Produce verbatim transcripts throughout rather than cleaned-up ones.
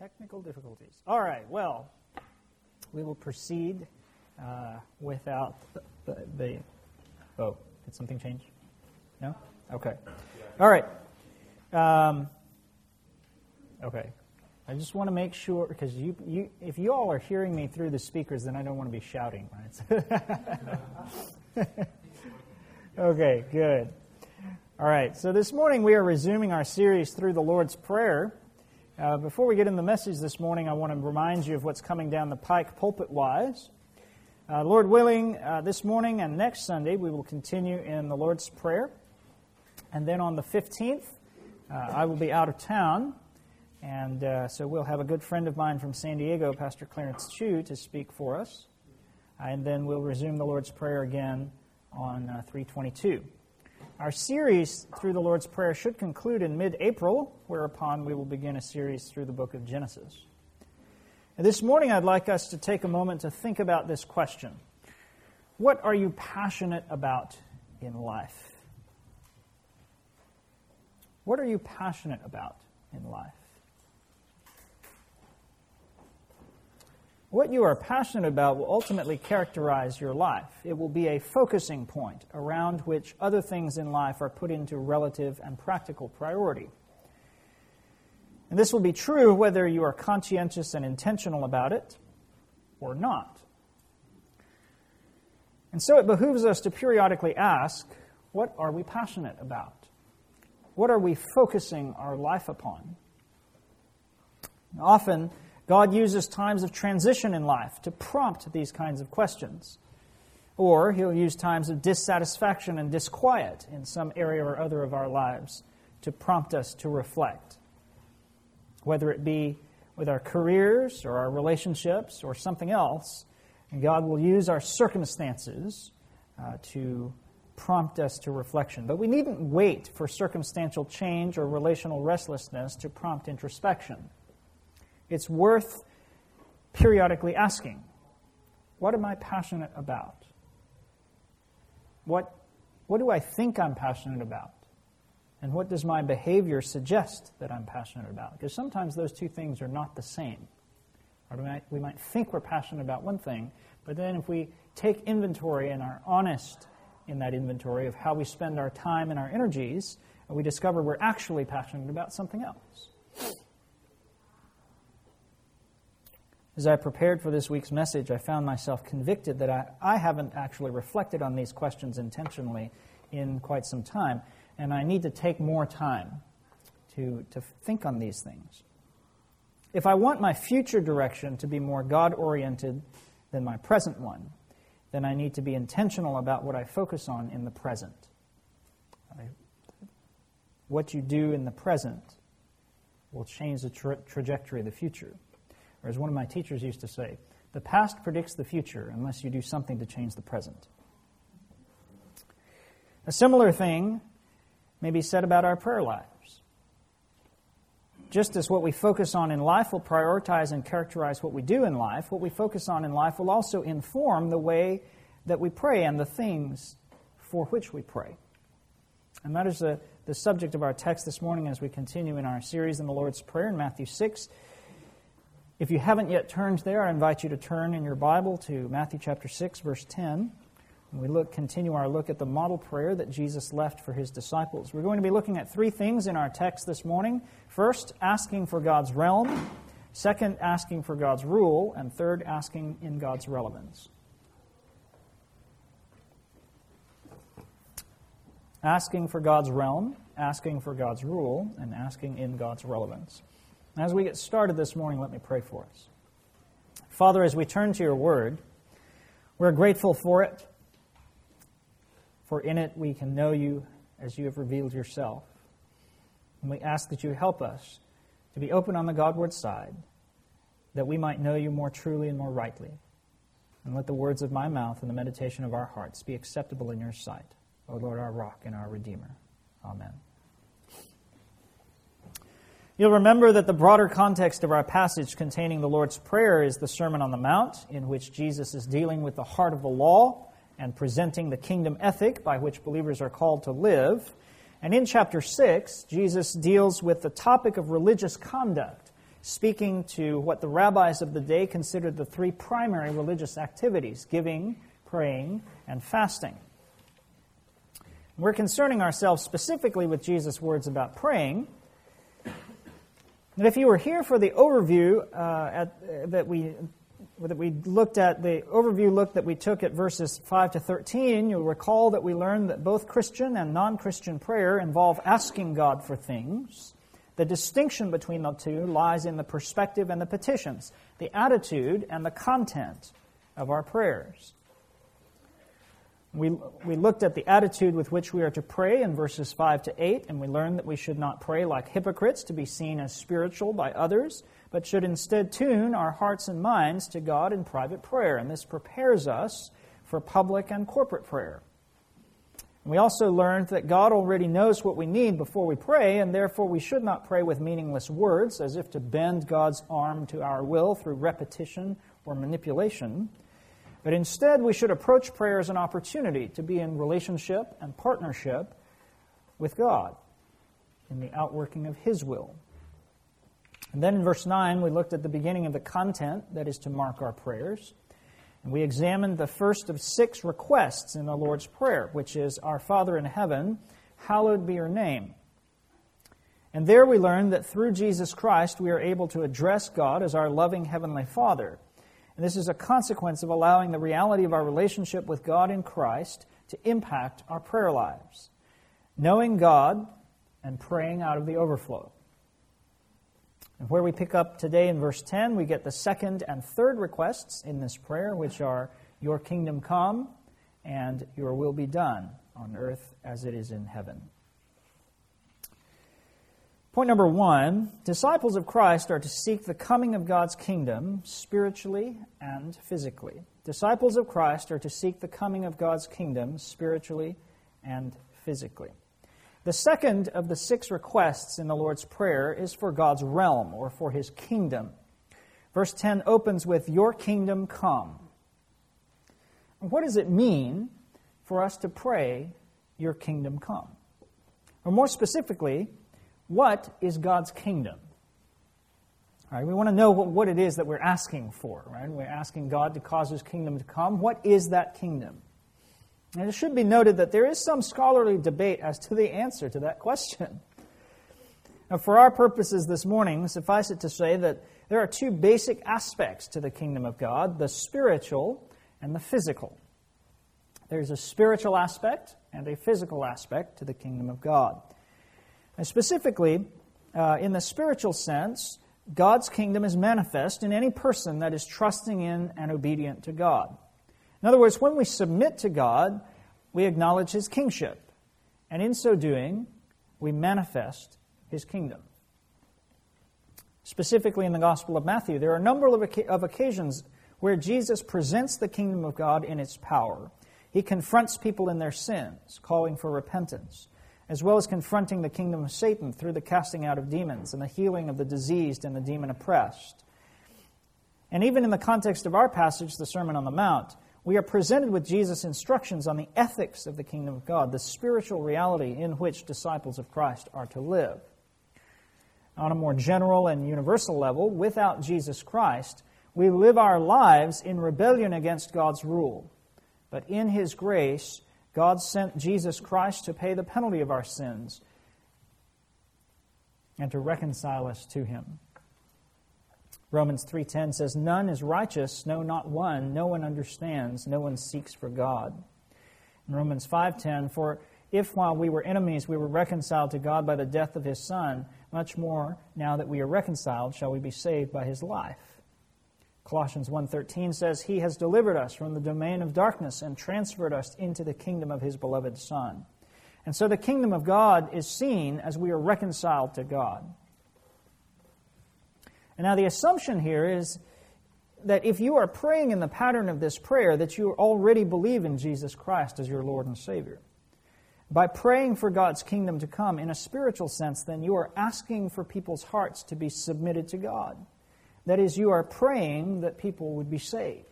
Technical difficulties. All right, well, we will proceed uh, without the, the, the... Oh, did something change? No? Okay. All right. Um, okay. I just want to make sure, because you, you, if you all are hearing me through the speakers, then I don't want to be shouting, right? Okay, good. All right, so this morning we are resuming our series through the Lord's Prayer. Uh, before we get in the message this morning, I want to remind you of what's coming down the pike pulpit-wise. Uh, Lord willing, uh, this morning and next Sunday we will continue in the Lord's Prayer. And then on the fifteenth, uh, I will be out of town. And uh, so we'll have a good friend of mine from San Diego, Pastor Clarence Chu, to speak for us. And then we'll resume the Lord's Prayer again on uh, three twenty-two. Our series through the Lord's Prayer should conclude in mid-April, whereupon we will begin a series through the book of Genesis. And this morning I'd like us to take a moment to think about this question. What are you passionate about in life? What are you passionate about in life? What you are passionate about will ultimately characterize your life. It will be a focusing point around which other things in life are put into relative and practical priority. And this will be true whether you are conscientious and intentional about it or not. And so it behooves us to periodically ask, what are we passionate about? What are we focusing our life upon? Often, God uses times of transition in life to prompt these kinds of questions. Or He'll use times of dissatisfaction and disquiet in some area or other of our lives to prompt us to reflect. Whether it be with our careers or our relationships or something else, and God will use our circumstances uh, to prompt us to reflection. But we needn't wait for circumstantial change or relational restlessness to prompt introspection. It's worth periodically asking, what am I passionate about? What, what do I think I'm passionate about? And what does my behavior suggest that I'm passionate about? Because sometimes those two things are not the same. Or we might, we might think we're passionate about one thing, but then if we take inventory and are honest in that inventory of how we spend our time and our energies, we discover we're actually passionate about something else. As I prepared for this week's message, I found myself convicted that I, I haven't actually reflected on these questions intentionally in quite some time, and I need to take more time to, to think on these things. If I want my future direction to be more God-oriented than my present one, then I need to be intentional about what I focus on in the present. I, what you do in the present will change the tra- trajectory of the future. Or as one of my teachers used to say, the past predicts the future unless you do something to change the present. A similar thing may be said about our prayer lives. Just as what we focus on in life will prioritize and characterize what we do in life, what we focus on in life will also inform the way that we pray and the things for which we pray. And that is the, the subject of our text this morning as we continue in our series in the Lord's Prayer in Matthew six. If you haven't yet turned there, I invite you to turn in your Bible to Matthew chapter six, verse ten. And we look, continue our look at the model prayer that Jesus left for His disciples. We're going to be looking at three things in our text this morning. First, asking for God's realm. Second, asking for God's rule. And third, asking in God's relevance. Asking for God's realm, asking for God's rule, and asking in God's relevance. As we get started this morning, let me pray for us. Father, as we turn to your word, we're grateful for it, for in it we can know you as you have revealed yourself. And we ask that you help us to be open on the Godward side, that we might know you more truly and more rightly. And let the words of my mouth and the meditation of our hearts be acceptable in your sight, O Lord, our rock and our Redeemer. Amen. You'll remember that the broader context of our passage containing the Lord's Prayer is the Sermon on the Mount, in which Jesus is dealing with the heart of the law and presenting the kingdom ethic by which believers are called to live. And in chapter six, Jesus deals with the topic of religious conduct, speaking to what the rabbis of the day considered the three primary religious activities: giving, praying, and fasting. We're concerning ourselves specifically with Jesus' words about praying. And if you were here for the overview uh, at, uh, that we that we looked at, the overview look that we took at verses five to thirteen, you'll recall that we learned that both Christian and non-Christian prayer involve asking God for things. The distinction between the two lies in the perspective and the petitions, the attitude and the content of our prayers. We, we looked at the attitude with which we are to pray in verses five to eight, and we learned that we should not pray like hypocrites to be seen as spiritual by others, but should instead tune our hearts and minds to God in private prayer, and this prepares us for public and corporate prayer. We also learned that God already knows what we need before we pray, and therefore we should not pray with meaningless words as if to bend God's arm to our will through repetition or manipulation. But instead, we should approach prayer as an opportunity to be in relationship and partnership with God in the outworking of His will. And then in verse nine, we looked at the beginning of the content that is to mark our prayers. And we examined the first of six requests in the Lord's Prayer, which is, "Our Father in heaven, hallowed be your name." And there we learned that through Jesus Christ, we are able to address God as our loving Heavenly Father. And this is a consequence of allowing the reality of our relationship with God in Christ to impact our prayer lives. Knowing God and praying out of the overflow. And where we pick up today in verse ten, we get the second and third requests in this prayer, which are, "Your kingdom come," and "Your will be done on earth as it is in heaven." Point number one, disciples of Christ are to seek the coming of God's kingdom spiritually and physically. Disciples of Christ are to seek the coming of God's kingdom spiritually and physically. The second of the six requests in the Lord's Prayer is for God's realm, or for His kingdom. Verse ten opens with, "Your kingdom come." And what does it mean for us to pray, "Your kingdom come"? Or more specifically, what is God's kingdom? All right, we want to know what, what it is that we're asking for, right? We're asking God to cause His kingdom to come. What is that kingdom? And it should be noted that there is some scholarly debate as to the answer to that question. Now, for our purposes this morning, suffice it to say that there are two basic aspects to the kingdom of God, the spiritual and the physical. There's a spiritual aspect and a physical aspect to the kingdom of God. And specifically, uh, in the spiritual sense, God's kingdom is manifest in any person that is trusting in and obedient to God. In other words, when we submit to God, we acknowledge His kingship, and in so doing, we manifest His kingdom. Specifically in the Gospel of Matthew, there are a number of, of occasions where Jesus presents the kingdom of God in its power. He confronts people in their sins, calling for repentance, as well as confronting the kingdom of Satan through the casting out of demons and the healing of the diseased and the demon-oppressed. And even in the context of our passage, the Sermon on the Mount, we are presented with Jesus' instructions on the ethics of the kingdom of God, the spiritual reality in which disciples of Christ are to live. On a more general and universal level, without Jesus Christ, we live our lives in rebellion against God's rule. But in His grace, God sent Jesus Christ to pay the penalty of our sins and to reconcile us to Him. Romans three ten says, "None is righteous, no, not one. No one understands, no one seeks for God." In Romans five ten, "For if while we were enemies we were reconciled to God by the death of His Son, much more now that we are reconciled shall we be saved by His life." Colossians one thirteen says, "He has delivered us from the domain of darkness and transferred us into the kingdom of His beloved Son." And so the kingdom of God is seen as we are reconciled to God. And now the assumption here is that if you are praying in the pattern of this prayer, that you already believe in Jesus Christ as your Lord and Savior. By praying for God's kingdom to come in a spiritual sense, then you are asking for people's hearts to be submitted to God. That is, you are praying that people would be saved.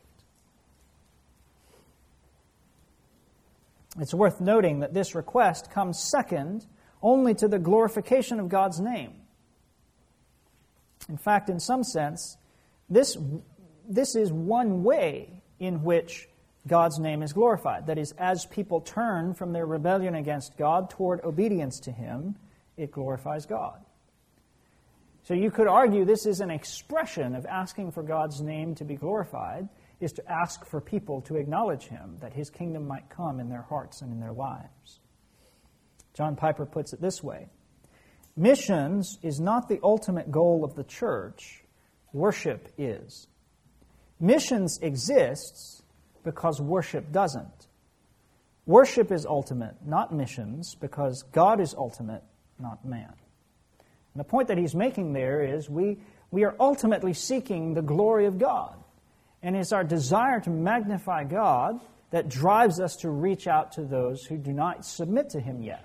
It's worth noting that this request comes second only to the glorification of God's name. In fact, in some sense, this, this is one way in which God's name is glorified. That is, as people turn from their rebellion against God toward obedience to Him, it glorifies God. So you could argue this is an expression of asking for God's name to be glorified, is to ask for people to acknowledge Him, that His kingdom might come in their hearts and in their lives. John Piper puts it this way: missions is not the ultimate goal of the church, worship is. Missions exists because worship doesn't. Worship is ultimate, not missions, because God is ultimate, not man. And the point that he's making there is we, we are ultimately seeking the glory of God. And it's our desire to magnify God that drives us to reach out to those who do not submit to Him yet.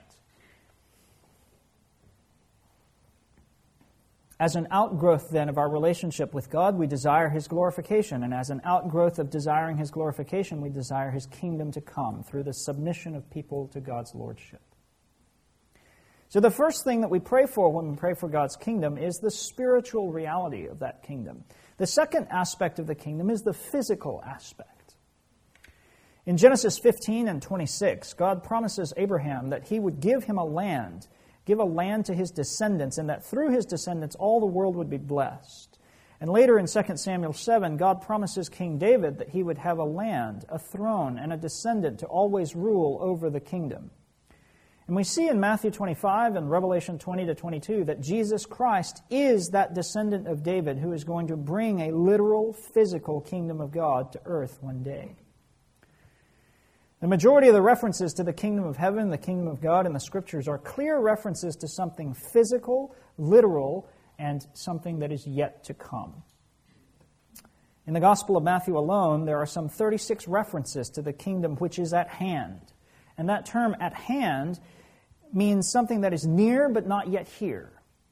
As an outgrowth, then, of our relationship with God, we desire His glorification. And as an outgrowth of desiring His glorification, we desire His kingdom to come through the submission of people to God's lordship. So the first thing that we pray for when we pray for God's kingdom is the spiritual reality of that kingdom. The second aspect of the kingdom is the physical aspect. In Genesis fifteen and twenty-six, God promises Abraham that He would give him a land, give a land to his descendants, and that through his descendants all the world would be blessed. And later in Second Samuel seven, God promises King David that he would have a land, a throne, and a descendant to always rule over the kingdom. And we see in Matthew twenty-five and Revelation twenty to twenty-two that Jesus Christ is that descendant of David who is going to bring a literal, physical kingdom of God to earth one day. The majority of the references to the kingdom of heaven, the kingdom of God in the Scriptures are clear references to something physical, literal, and something that is yet to come. In the Gospel of Matthew alone, there are some thirty-six references to the kingdom which is at hand. And that term, at hand, means something that is near but not yet here.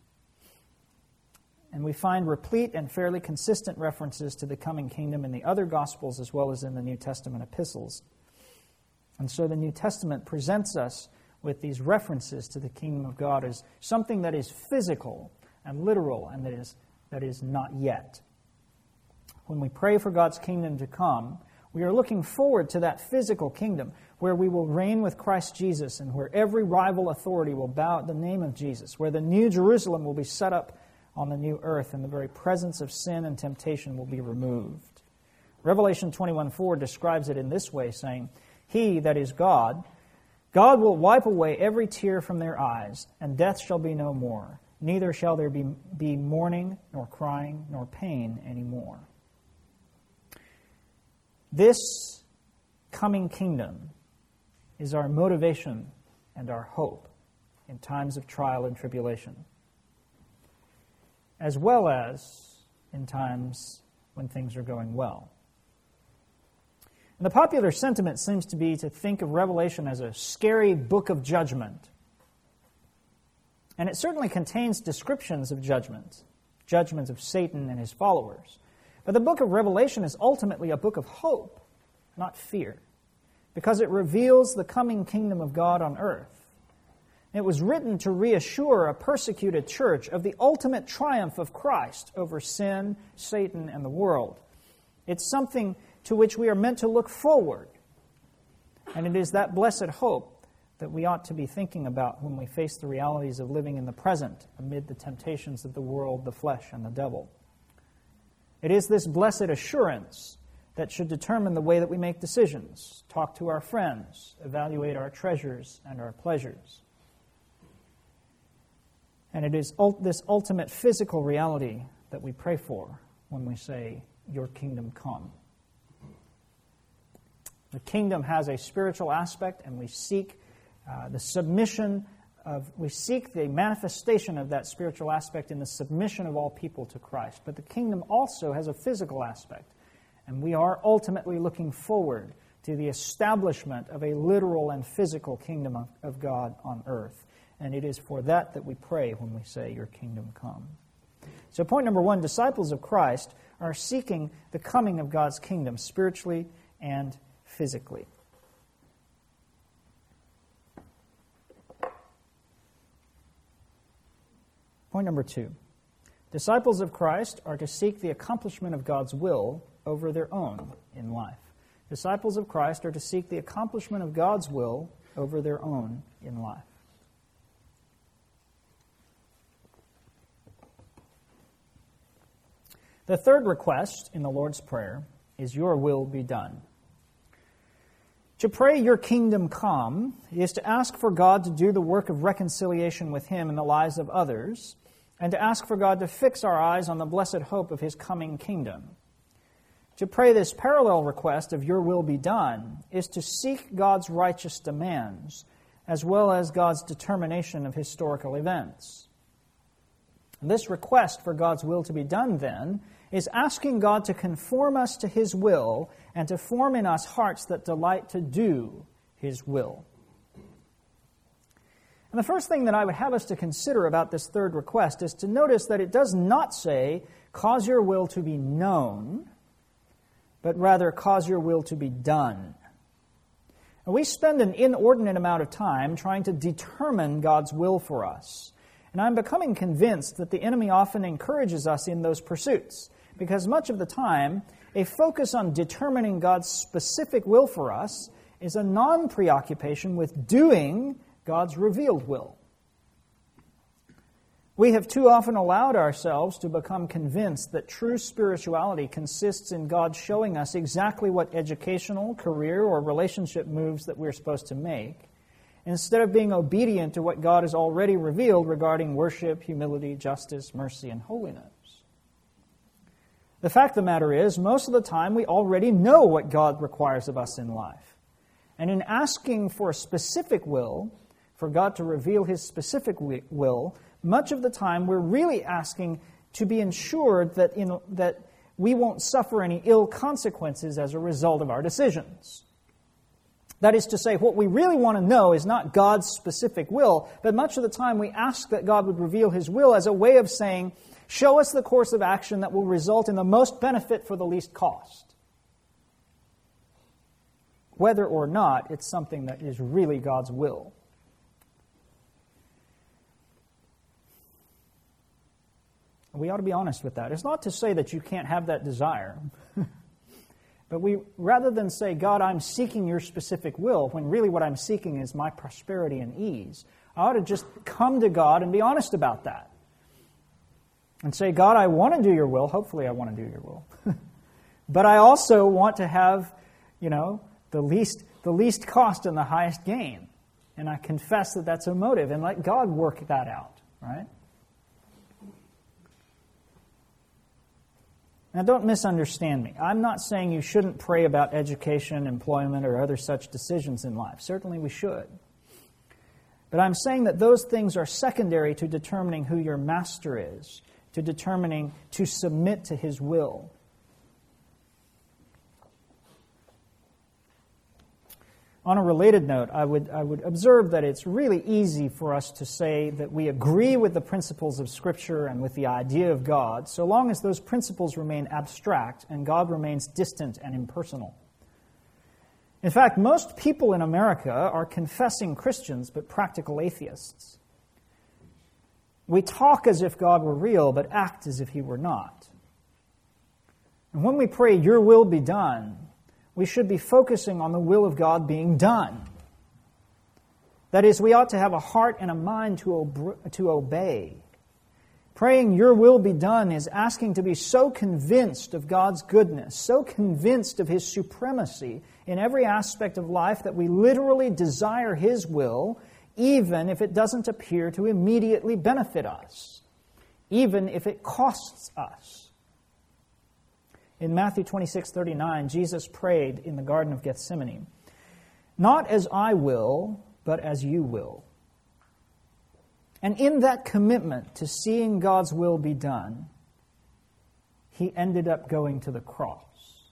And we find replete and fairly consistent references to the coming kingdom in the other Gospels as well as in the New Testament epistles. And so the New Testament presents us with these references to the kingdom of God as something that is physical and literal and that is, that is not yet. When we pray for God's kingdom to come, we are looking forward to that physical kingdom where we will reign with Christ Jesus and where every rival authority will bow at the name of Jesus, where the new Jerusalem will be set up on the new earth and the very presence of sin and temptation will be removed. Revelation twenty-one four describes it in this way, saying, He, that is God, God will wipe away every tear from their eyes, and death shall be no more. Neither shall there be, be mourning, nor crying, nor pain any more. This coming kingdom is our motivation and our hope in times of trial and tribulation, as well as in times when things are going well. And the popular sentiment seems to be to think of Revelation as a scary book of judgment. And it certainly contains descriptions of judgment, judgments of Satan and his followers. But the book of Revelation is ultimately a book of hope, not fear, because it reveals the coming kingdom of God on earth. It was written to reassure a persecuted church of the ultimate triumph of Christ over sin, Satan, and the world. It's something to which we are meant to look forward. And it is that blessed hope that we ought to be thinking about when we face the realities of living in the present amid the temptations of the world, the flesh, and the devil. It is this blessed assurance that should determine the way that we make decisions, talk to our friends, evaluate our treasures and our pleasures. And it is ul- this ultimate physical reality that we pray for when we say, Your kingdom come. The kingdom has a spiritual aspect, and we seek uh, the submission of, we seek the manifestation of that spiritual aspect in the submission of all people to Christ. But the kingdom also has a physical aspect, and we are ultimately looking forward to the establishment of a literal and physical kingdom of, of God on earth. And it is for that that we pray when we say, Your kingdom come. So point number one, disciples of Christ are seeking the coming of God's kingdom spiritually and physically. Point number two, Disciples of Christ are to seek the accomplishment of God's will over their own in life. Disciples of Christ are to seek the accomplishment of God's will over their own in life. The third request in the Lord's Prayer is, "Your will be done." To pray, "Your kingdom come," is to ask for God to do the work of reconciliation with Him in the lives of others, and to ask for God to fix our eyes on the blessed hope of His coming kingdom. To pray this parallel request of "Your will be done" is to seek God's righteous demands, as well as God's determination of historical events. This request for God's will to be done, then, is asking God to conform us to His will and to form in us hearts that delight to do His will. And the first thing that I would have us to consider about this third request is to notice that it does not say, "Cause your will to be known," but rather, "Cause your will to be done." And we spend an inordinate amount of time trying to determine God's will for us. And I'm becoming convinced that the enemy often encourages us in those pursuits, because much of the time, a focus on determining God's specific will for us is a non-preoccupation with doing God's revealed will. We have too often allowed ourselves to become convinced that true spirituality consists in God showing us exactly what educational, career, or relationship moves that we're supposed to make, instead of being obedient to what God has already revealed regarding worship, humility, justice, mercy, and holiness. The fact of the matter is, most of the time we already know what God requires of us in life. And in asking for a specific will, for God to reveal His specific will, much of the time we're really asking to be ensured that, in, that we won't suffer any ill consequences as a result of our decisions. That is to say, what we really want to know is not God's specific will, but much of the time we ask that God would reveal His will as a way of saying, "Show us the course of action that will result in the most benefit for the least cost," whether or not it's something that is really God's will. We ought to be honest with that. It's not to say that you can't have that desire. But we, rather than say, "God, I'm seeking your specific will," when really what I'm seeking is my prosperity and ease, I ought to just come to God and be honest about that. And say, "God, I want to do your will." Hopefully I want to do your will. But I also want to have, you know, the least, the least cost and the highest gain. And I confess that that's a motive, and let God work that out, right? Now, don't misunderstand me. I'm not saying you shouldn't pray about education, employment, or other such decisions in life. Certainly we should. But I'm saying that those things are secondary to determining who your master is, to determining to submit to His will. On a related note, I would, I would observe that it's really easy for us to say that we agree with the principles of Scripture and with the idea of God, so long as those principles remain abstract and God remains distant and impersonal. In fact, most people in America are confessing Christians but practical atheists. We talk as if God were real, but act as if He were not. And when we pray, "Your will be done," we should be focusing on the will of God being done. That is, we ought to have a heart and a mind to, ob- to obey. Praying, "Your will be done," is asking to be so convinced of God's goodness, so convinced of His supremacy in every aspect of life that we literally desire His will, even if it doesn't appear to immediately benefit us, even if it costs us. In Matthew twenty-six thirty-nine, Jesus prayed in the Garden of Gethsemane, "Not as I will, but as you will." And in that commitment to seeing God's will be done, He ended up going to the cross.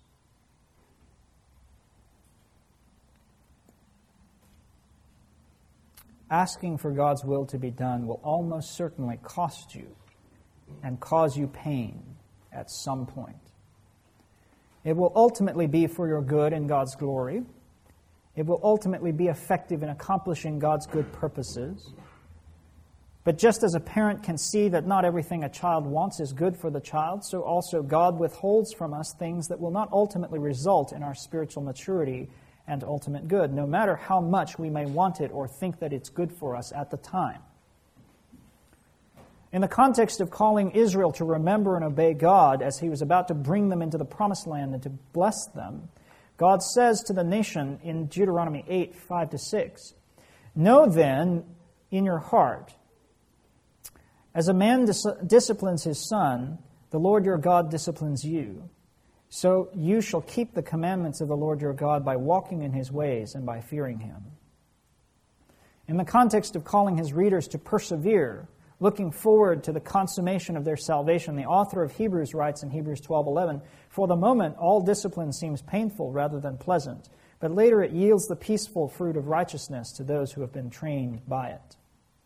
Asking for God's will to be done will almost certainly cost you and cause you pain at some point. It will ultimately be for your good and God's glory. It will ultimately be effective in accomplishing God's good purposes. But just as a parent can see that not everything a child wants is good for the child, so also God withholds from us things that will not ultimately result in our spiritual maturity and ultimate good, no matter how much we may want it or think that it's good for us at the time. In the context of calling Israel to remember and obey God as He was about to bring them into the promised land and to bless them, God says to the nation in Deuteronomy eight, five to six, "Know then in your heart, as a man dis- disciplines his son, the Lord your God disciplines you. So you shall keep the commandments of the Lord your God by walking in His ways and by fearing Him." In the context of calling His readers to persevere, looking forward to the consummation of their salvation, the author of Hebrews writes in Hebrews twelve eleven, "For the moment all discipline seems painful rather than pleasant, but later it yields the peaceful fruit of righteousness to those who have been trained by it."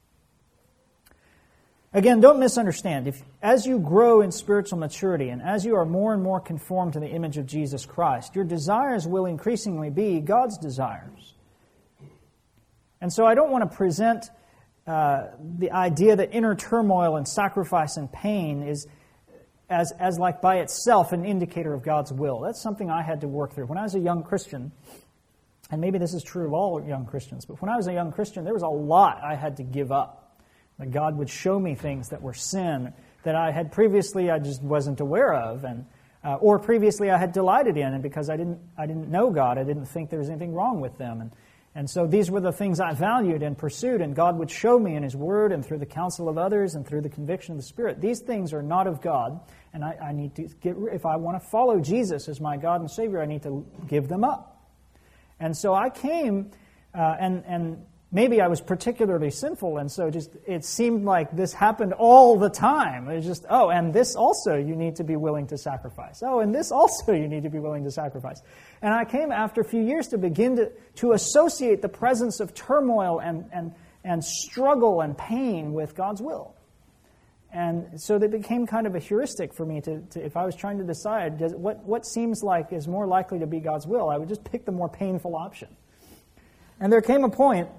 Again, don't misunderstand. If, as you grow in spiritual maturity and as you are more and more conformed to the image of Jesus Christ, your desires will increasingly be God's desires. And so I don't want to present uh, the idea that inner turmoil and sacrifice and pain is as, as like by itself an indicator of God's will. That's something I had to work through. When I was a young Christian, and maybe this is true of all young Christians, but when I was a young Christian, there was a lot I had to give up. That God would show me things that were sin that I had previously I just wasn't aware of, and uh, or previously I had delighted in, and because I didn't I didn't know God, I didn't think there was anything wrong with them, and and so these were the things I valued and pursued, and God would show me in His Word and through the counsel of others and through the conviction of the Spirit. These things are not of God, and I, I need to get if I want to follow Jesus as my God and Savior, I need to give them up. And so I came uh, and and. Maybe I was particularly sinful, and so just it seemed like this happened all the time. It was just, oh, and this also you need to be willing to sacrifice. Oh, and this also you need to be willing to sacrifice. And I came after a few years to begin to, to associate the presence of turmoil and, and, and struggle and pain with God's will. And so it became kind of a heuristic for me to, to if I was trying to decide does, what, what seems like is more likely to be God's will, I would just pick the more painful option. And there came a point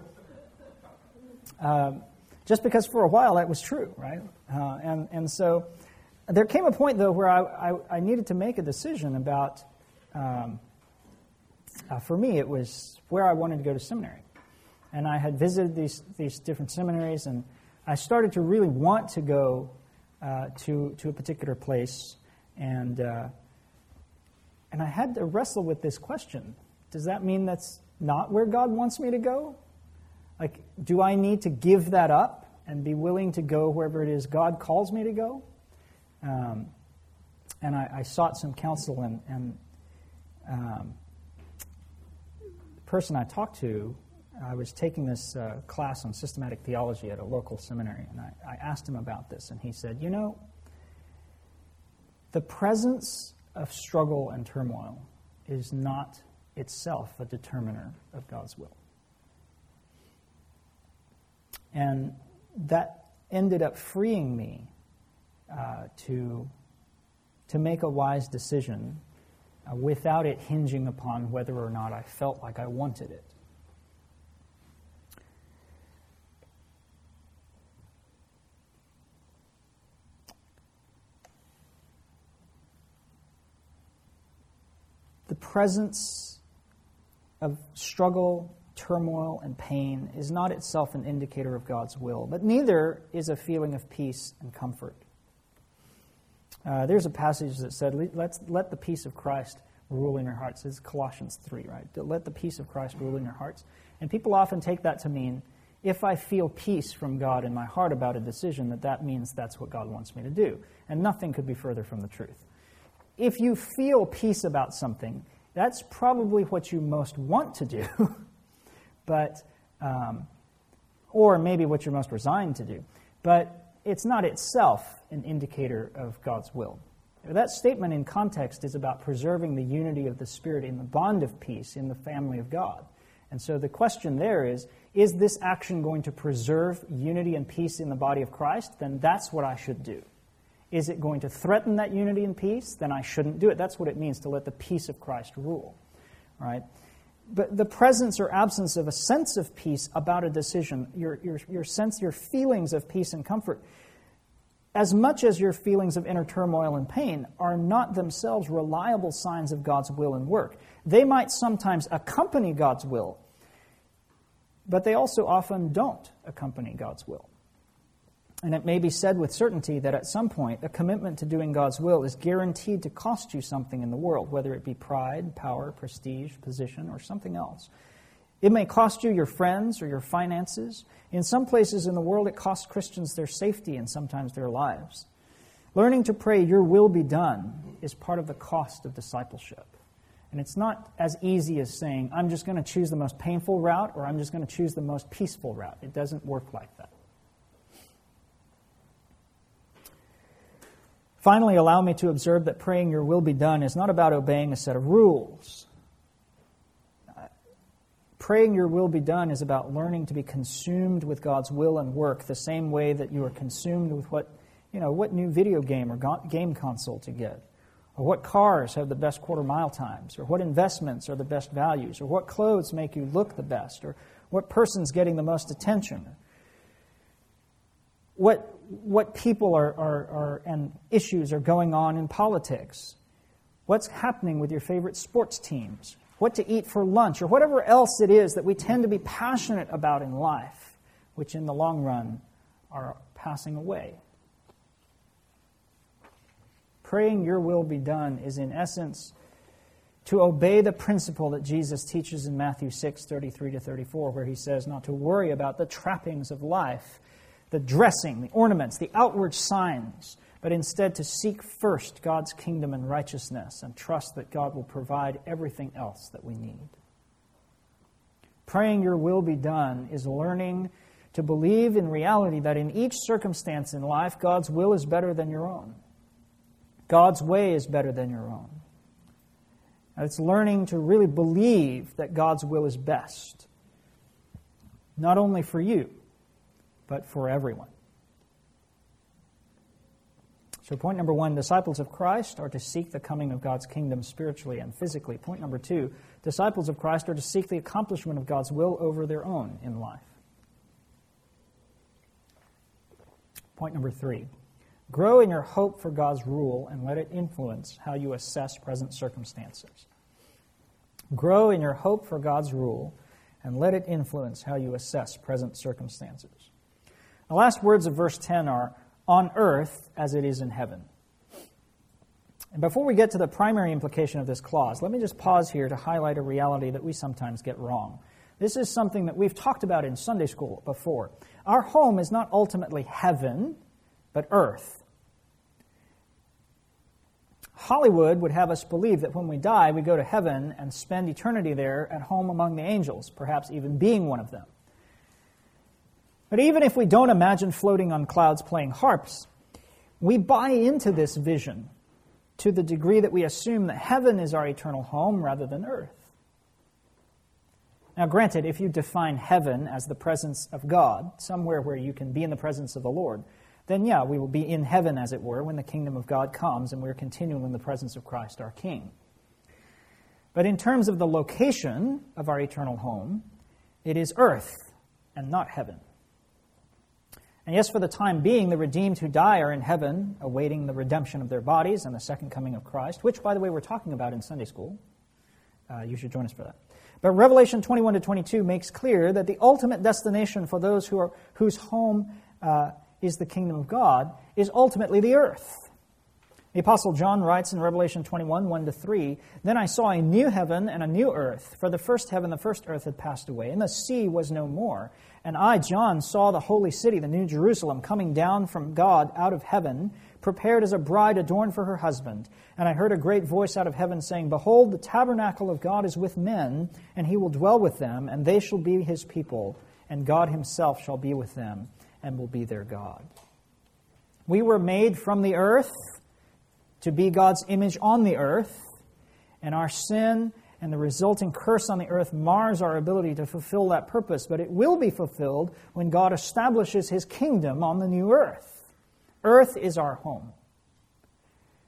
Um, just because for a while that was true, right? Uh, and and so there came a point, though, where I, I, I needed to make a decision about, um, uh, for me, it was where I wanted to go to seminary. And I had visited these, these different seminaries, and I started to really want to go uh, to, to a particular place. And, uh, and I had to wrestle with this question. Does that mean that's not where God wants me to go? Like, do I need to give that up and be willing to go wherever it is God calls me to go? Um, and I, I sought some counsel, and, and um, the person I talked to, I was taking this uh, class on systematic theology at a local seminary, and I, I asked him about this, and he said, you know, the presence of struggle and turmoil is not itself a determiner of God's will. And that ended up freeing me uh, to, to make a wise decision uh, without it hinging upon whether or not I felt like I wanted it. The presence of struggle, turmoil, and pain is not itself an indicator of God's will, but neither is a feeling of peace and comfort. Uh, there's a passage that said, Let's, let the peace of Christ rule in your hearts. It's Colossians three, right? Let the peace of Christ rule in your hearts. And people often take that to mean, if I feel peace from God in my heart about a decision, that that means that's what God wants me to do. And nothing could be further from the truth. If you feel peace about something, that's probably what you most want to do. But, um, or maybe what you're most resigned to do. But it's not itself an indicator of God's will. That statement in context is about preserving the unity of the Spirit in the bond of peace in the family of God. And so the question there is, is this action going to preserve unity and peace in the body of Christ? Then that's what I should do. Is it going to threaten that unity and peace? Then I shouldn't do it. That's what it means to let the peace of Christ rule, right? but the presence or absence of a sense of peace about a decision, your, your, your sense, your feelings of peace and comfort, as much as your feelings of inner turmoil and pain, are not themselves reliable signs of God's will and work. They might sometimes accompany God's will, but they also often don't accompany God's will. And it may be said with certainty that at some point, a commitment to doing God's will is guaranteed to cost you something in the world, whether it be pride, power, prestige, position, or something else. It may cost you your friends or your finances. In some places in the world, it costs Christians their safety and sometimes their lives. Learning to pray, "Your will be done," is part of the cost of discipleship. And it's not as easy as saying, "I'm just going to choose the most painful route," or "I'm just going to choose the most peaceful route." It doesn't work like that. Finally, allow me to observe that praying "Your will be done" is not about obeying a set of rules. Praying "Your will be done" is about learning to be consumed with God's will and work the same way that you are consumed with what, you know, what new video game or game console to get, or what cars have the best quarter mile times, or what investments are the best values, or what clothes make you look the best, or what person's getting the most attention, what what people are, are, are and issues are going on in politics, what's happening with your favorite sports teams, what to eat for lunch, or whatever else it is that we tend to be passionate about in life, which in the long run are passing away. Praying "Your will be done" is in essence to obey the principle that Jesus teaches in Matthew six, thirty-three to thirty-four, where he says not to worry about the trappings of life, the dressing, the ornaments, the outward signs, but instead to seek first God's kingdom and righteousness and trust that God will provide everything else that we need. Praying "Your will be done" is learning to believe in reality that in each circumstance in life, God's will is better than your own. God's way is better than your own. And it's learning to really believe that God's will is best, not only for you, but for everyone. So point number one, disciples of Christ are to seek the coming of God's kingdom spiritually and physically. Point number two, disciples of Christ are to seek the accomplishment of God's will over their own in life. Point number three, grow in your hope for God's rule and let it influence how you assess present circumstances. Grow in your hope for God's rule and let it influence how you assess present circumstances. The last words of verse ten are, "on earth as it is in heaven." And before we get to the primary implication of this clause, let me just pause here to highlight a reality that we sometimes get wrong. This is something that we've talked about in Sunday school before. Our home is not ultimately heaven, but earth. Hollywood would have us believe that when we die, we go to heaven and spend eternity there at home among the angels, perhaps even being one of them. But even if we don't imagine floating on clouds playing harps, we buy into this vision to the degree that we assume that heaven is our eternal home rather than earth. Now, granted, if you define heaven as the presence of God, somewhere where you can be in the presence of the Lord, then yeah, we will be in heaven, as it were, when the kingdom of God comes and we're continuing in the presence of Christ our King. But in terms of the location of our eternal home, it is earth and not heaven. And yes, for the time being, the redeemed who die are in heaven, awaiting the redemption of their bodies and the second coming of Christ, which, by the way, we're talking about in Sunday school. Uh, you should join us for that. But Revelation twenty-one to twenty-two makes clear that the ultimate destination for those who are whose home uh, is the kingdom of God is ultimately the earth. The Apostle John writes in Revelation twenty-one, one to three, "Then I saw a new heaven and a new earth, for the first heaven, the first earth had passed away, and the sea was no more. And I, John, saw the holy city, the new Jerusalem, coming down from God out of heaven, prepared as a bride adorned for her husband. And I heard a great voice out of heaven saying, Behold, the tabernacle of God is with men, and he will dwell with them, and they shall be his people, and God himself shall be with them, and will be their God." We were made from the earth to be God's image on the earth, and our sin and the resulting curse on the earth mars our ability to fulfill that purpose, but it will be fulfilled when God establishes his kingdom on the new earth. Earth is our home.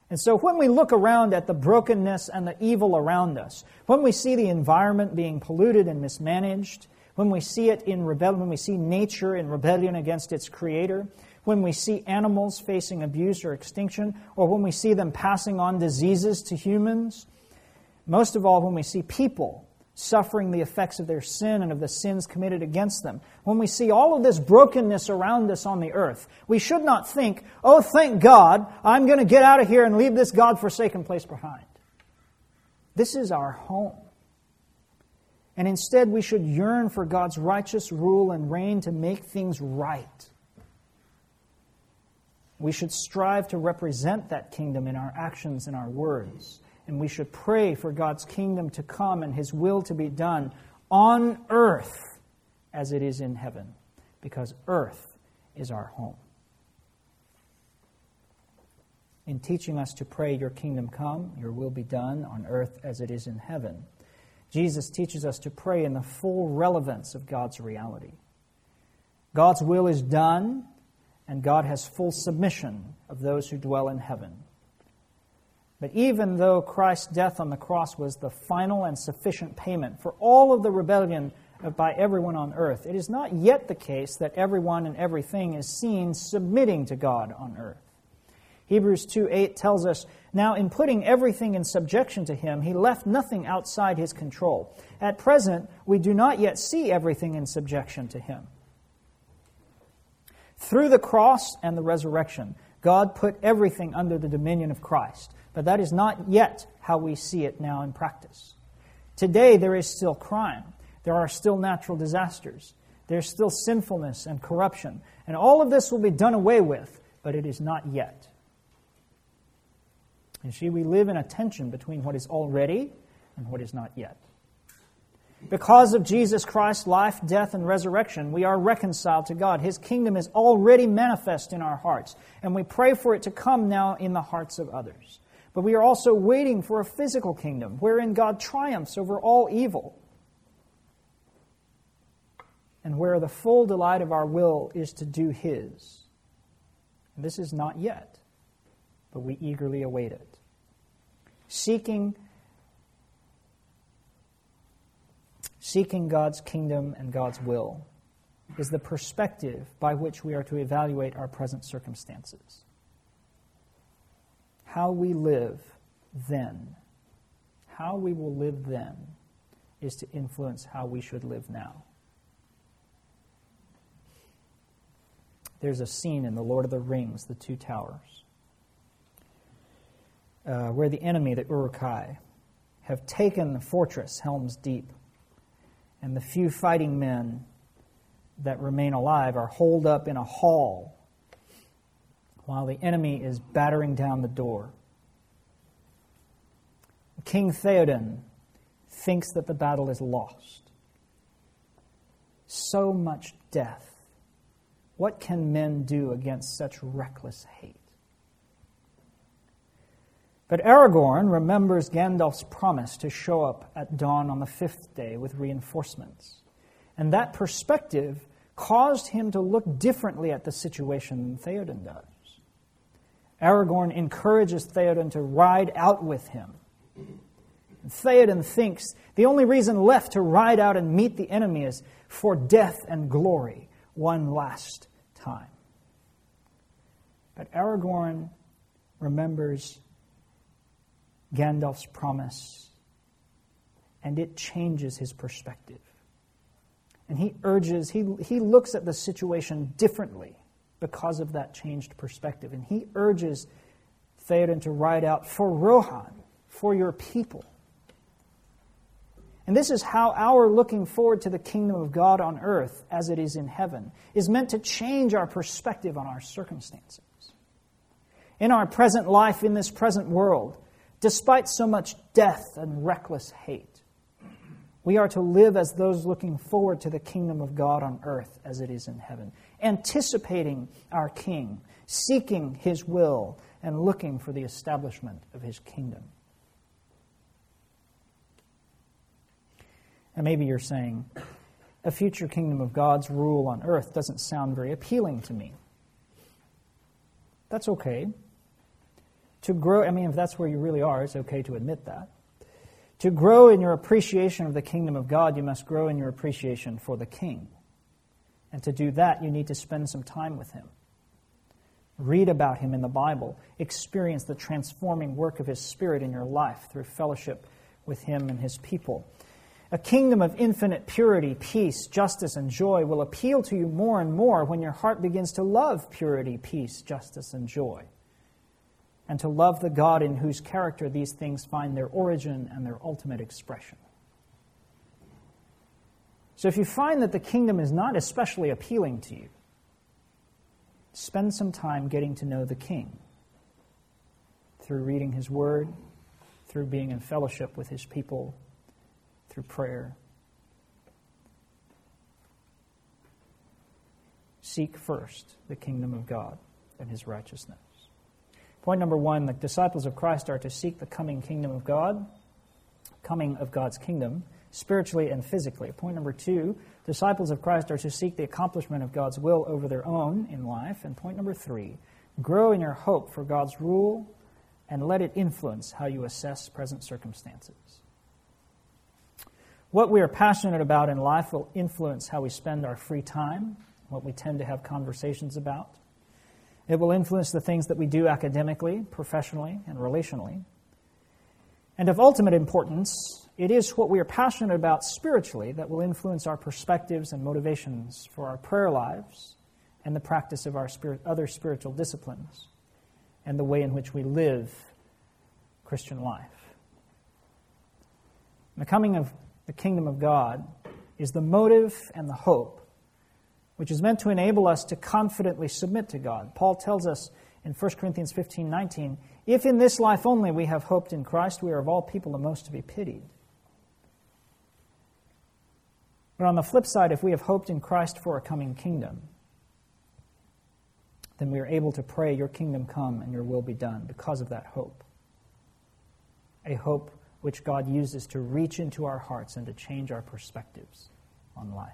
And so when we look around at the brokenness and the evil around us, when we see the environment being polluted and mismanaged, when we see it in rebellion, when we see nature in rebellion against its creator, when we see animals facing abuse or extinction, or when we see them passing on diseases to humans, most of all when we see people suffering the effects of their sin and of the sins committed against them, when we see all of this brokenness around us on the earth, we should not think, oh, thank God, I'm going to get out of here and leave this God-forsaken place behind. This is our home. And instead, we should yearn for God's righteous rule and reign to make things right. We should strive to represent that kingdom in our actions and our words. And we should pray for God's kingdom to come and His will to be done on earth as it is in heaven, because earth is our home. In teaching us to pray, your kingdom come, your will be done on earth as it is in heaven, Jesus teaches us to pray in the full relevance of God's reality. God's will is done, and God has full submission of those who dwell in heaven. But even though Christ's death on the cross was the final and sufficient payment for all of the rebellion by everyone on earth, it is not yet the case that everyone and everything is seen submitting to God on earth. Hebrews two eight tells us, now in putting everything in subjection to Him, He left nothing outside His control. At present, we do not yet see everything in subjection to Him. Through the cross and the resurrection, God put everything under the dominion of Christ. But that is not yet how we see it now in practice. Today there is still crime. There are still natural disasters. There's still sinfulness and corruption. And all of this will be done away with, but it is not yet. You see, we live in a tension between what is already and what is not yet. Because of Jesus Christ's life, death, and resurrection, we are reconciled to God. His kingdom is already manifest in our hearts, and we pray for it to come now in the hearts of others. But we are also waiting for a physical kingdom wherein God triumphs over all evil and where the full delight of our will is to do His. And this is not yet, but we eagerly await it. Seeking, seeking God's kingdom and God's will is the perspective by which we are to evaluate our present circumstances. How we live then, how we will live then, is to influence how we should live now. There's a scene in The Lord of the Rings, The Two Towers, uh, where the enemy, the Uruk-hai, have taken the fortress Helm's Deep, and the few fighting men that remain alive are holed up in a hall while the enemy is battering down the door. King Theoden thinks that the battle is lost. So much death. What can men do against such reckless hate? But Aragorn remembers Gandalf's promise to show up at dawn on the fifth day with reinforcements. And that perspective caused him to look differently at the situation than Theoden does. Aragorn encourages Theoden to ride out with him. And Theoden thinks the only reason left to ride out and meet the enemy is for death and glory one last time. But Aragorn remembers Gandalf's promise, and it changes his perspective. And he urges, he, he looks at the situation differently because of that changed perspective. And he urges Theoden to ride out for Rohan, for your people. And this is how our looking forward to the kingdom of God on earth, as it is in heaven, is meant to change our perspective on our circumstances. In our present life, in this present world, despite so much death and reckless hate, we are to live as those looking forward to the kingdom of God on earth as it is in heaven, anticipating our King, seeking His will, and looking for the establishment of His kingdom. And maybe you're saying, a future kingdom of God's rule on earth doesn't sound very appealing to me. That's okay. To grow, I mean, if that's where you really are, it's okay to admit that. To grow in your appreciation of the kingdom of God, you must grow in your appreciation for the King. And to do that, you need to spend some time with him. Read about him in the Bible. Experience the transforming work of his Spirit in your life through fellowship with him and his people. A kingdom of infinite purity, peace, justice, and joy will appeal to you more and more when your heart begins to love purity, peace, justice, and joy, and to love the God in whose character these things find their origin and their ultimate expression. So if you find that the kingdom is not especially appealing to you, spend some time getting to know the King through reading his word, through being in fellowship with his people, through prayer. Seek first the kingdom of God and his righteousness. Point number one, the disciples of Christ are to seek the coming kingdom of God, coming of God's kingdom, spiritually and physically. Point number two, disciples of Christ are to seek the accomplishment of God's will over their own in life. And point number three, grow in your hope for God's rule and let it influence how you assess present circumstances. What we are passionate about in life will influence how we spend our free time, what we tend to have conversations about. It will influence the things that we do academically, professionally, and relationally. And of ultimate importance, it is what we are passionate about spiritually that will influence our perspectives and motivations for our prayer lives and the practice of our spirit, other spiritual disciplines and the way in which we live Christian life. The coming of the kingdom of God is the motive and the hope which is meant to enable us to confidently submit to God. Paul tells us in First Corinthians fifteen nineteen, if in this life only we have hoped in Christ, we are of all people the most to be pitied. But on the flip side, if we have hoped in Christ for a coming kingdom, then we are able to pray, your kingdom come and your will be done because of that hope. A hope which God uses to reach into our hearts and to change our perspectives on life.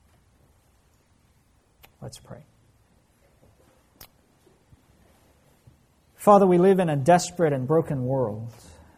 Let's pray. Father, we live in a desperate and broken world.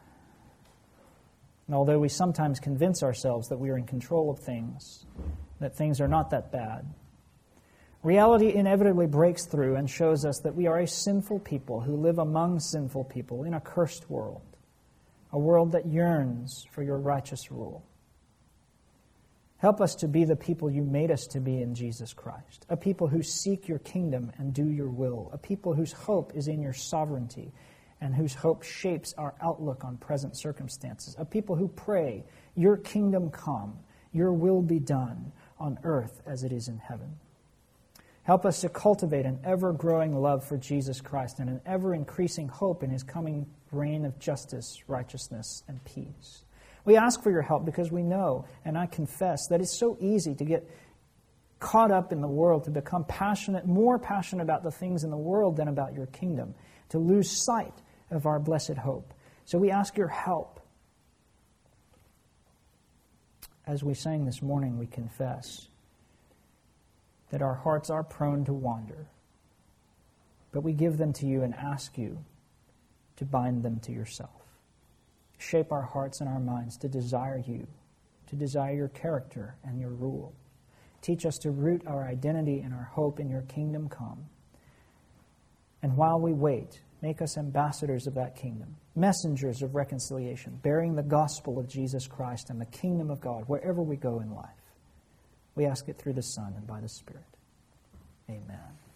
And although we sometimes convince ourselves that we are in control of things, that things are not that bad, reality inevitably breaks through and shows us that we are a sinful people who live among sinful people in a cursed world, a world that yearns for your righteous rule. Help us to be the people you made us to be in Jesus Christ, a people who seek your kingdom and do your will, a people whose hope is in your sovereignty and whose hope shapes our outlook on present circumstances, a people who pray, your kingdom come, your will be done on earth as it is in heaven. Help us to cultivate an ever-growing love for Jesus Christ and an ever-increasing hope in his coming reign of justice, righteousness, and peace. We ask for your help because we know, and I confess, that it's so easy to get caught up in the world, to become passionate, more passionate about the things in the world than about your kingdom, to lose sight of our blessed hope. So we ask your help. As we sang this morning, we confess that our hearts are prone to wander, but we give them to you and ask you to bind them to yourself. Shape our hearts and our minds to desire you, to desire your character and your rule. Teach us to root our identity and our hope in your kingdom come. And while we wait, make us ambassadors of that kingdom, messengers of reconciliation, bearing the gospel of Jesus Christ and the kingdom of God wherever we go in life. We ask it through the Son and by the Spirit. Amen.